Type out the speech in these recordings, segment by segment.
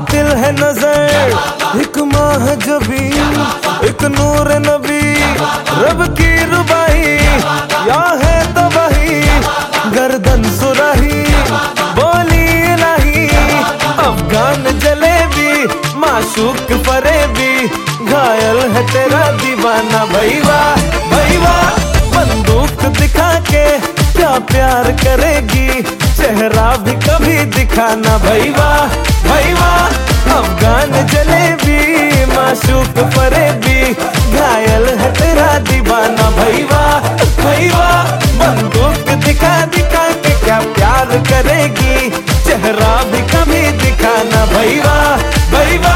दिल है नजर, एक माह जबी, एक नूर नबी, रब की रुबाई या है तो वही, गर्दन सुराही बोली इलाही, अफगान जलेबी माशूक फरेबी, घायल है तेरा दीवाना भैया भैया, बंदूक दिखा के क्या प्यार करेगी, चेहरा भी कभी दिखाना भैया भैया, अफगान जलेबी माशूक फरेबी, घायल है तेरा दीवाना भैया भैया, बंदूक दिखा दिखा के क्या प्यार करेगी, चेहरा भी कभी दिखाना भैया भैया।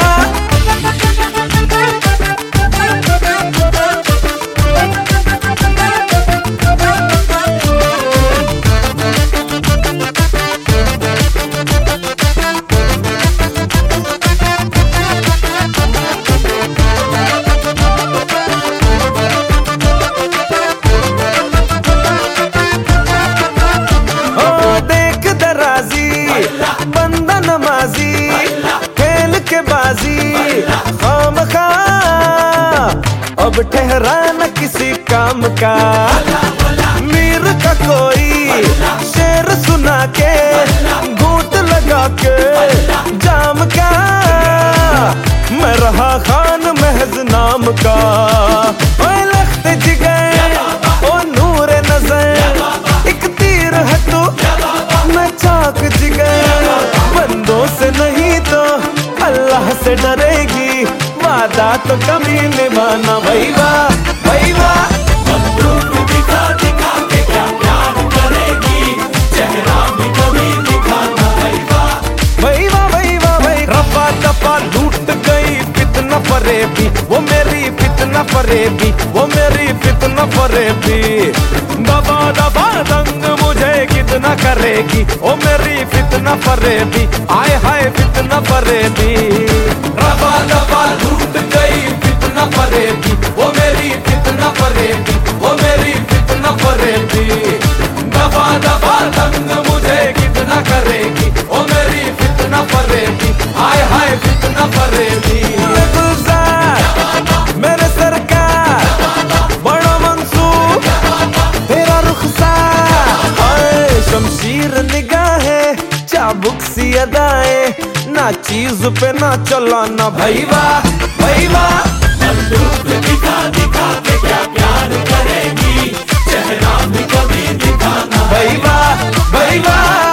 बंदा नमाजी खेल के बाजी खामखा, अब ठहरा न किसी काम का, मीर का कोई शेर सुना के घूंट लगा के जाम का, मैं रहा खान महज नाम का, ओ लख्त जिगर ओ नूर नजर, एक तीर है तू मैं चाक जिगर, बंदों से नहीं तो अल्लाह से डरेगी, वादा तो कभी निभाना भैया भैया, बंदूक दिखा दिखा के क्या प्यार करेगी, चेहरा भी कभी दिखाना भैया भैया भैया भैया, रफा दफा लूट गई फितना फरेबी, वो मेरी फितना फरेबी, वो मेरी फितना फरेबी, दबा दबा दंग मुझे कितना करेगी, ओ मेरी फितना फरेबी, आए हाय फितना फरेबी, रबा दबा लूट गई फितना फरेबी, वो मेरी फितना फरेबी, वो मेरी फितना फरेबी, दबा दबा दंग मुझे कितना करेगी, ओ मेरी फितना फरेबी, आए हाय फितना फरेबी। मेरे सरकार बड़ा मंसूर तेरा रुखसार, शमशीर निगाहें चाबुक सी अदाएं, ना चीज पे ना चलाना भैया भैया, बंदूक दिखा दिखा के क्या प्यार करेगी, चेहरा भी कभी दिखाना भैया भैया।